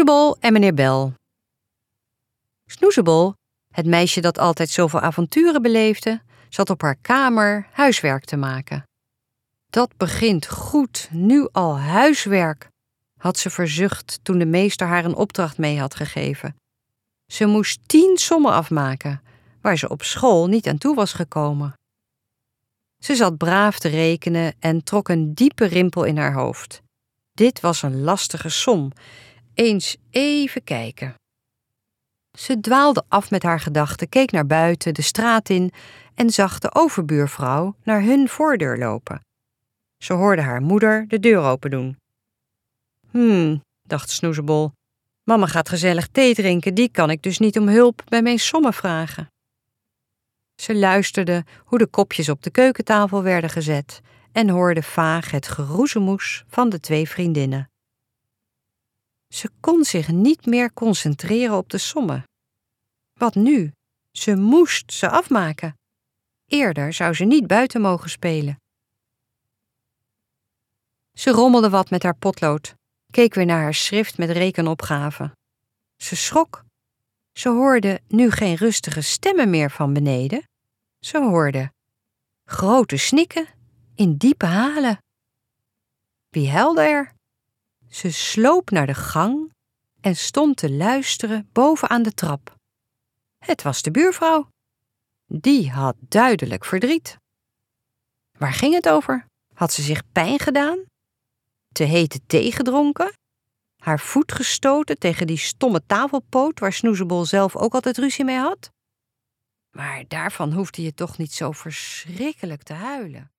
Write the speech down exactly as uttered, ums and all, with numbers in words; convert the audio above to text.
Snoezebol en meneer Bel. Snoezebol, het meisje dat altijd zoveel avonturen beleefde, zat op haar kamer huiswerk te maken. Dat begint goed, nu al huiswerk, had ze verzucht toen de meester haar een opdracht mee had gegeven. Ze moest tien sommen afmaken, waar ze op school niet aan toe was gekomen. Ze zat braaf te rekenen en trok een diepe rimpel in haar hoofd. Dit was een lastige som. Eens even kijken. Ze dwaalde af met haar gedachten, keek naar buiten, de straat in en zag de overbuurvrouw naar hun voordeur lopen. Ze hoorde haar moeder de deur open doen. Hmm, dacht Snoezebol, mama gaat gezellig thee drinken, die kan ik dus niet om hulp bij mijn sommen vragen. Ze luisterde hoe de kopjes op de keukentafel werden gezet en hoorde vaag het geroezemoes van de twee vriendinnen. Ze kon zich niet meer concentreren op de sommen. Wat nu? Ze moest ze afmaken. Eerder zou ze niet buiten mogen spelen. Ze rommelde wat met haar potlood, keek weer naar haar schrift met rekenopgaven. Ze schrok. Ze hoorde nu geen rustige stemmen meer van beneden. Ze hoorde grote snikken in diepe halen. Wie huilde er? Ze sloop naar de gang en stond te luisteren boven aan de trap. Het was de buurvrouw. Die had duidelijk verdriet. Waar ging het over? Had ze zich pijn gedaan? Te hete thee gedronken? Haar voet gestoten tegen die stomme tafelpoot waar Snoezebol zelf ook altijd ruzie mee had? Maar daarvan hoefde je toch niet zo verschrikkelijk te huilen.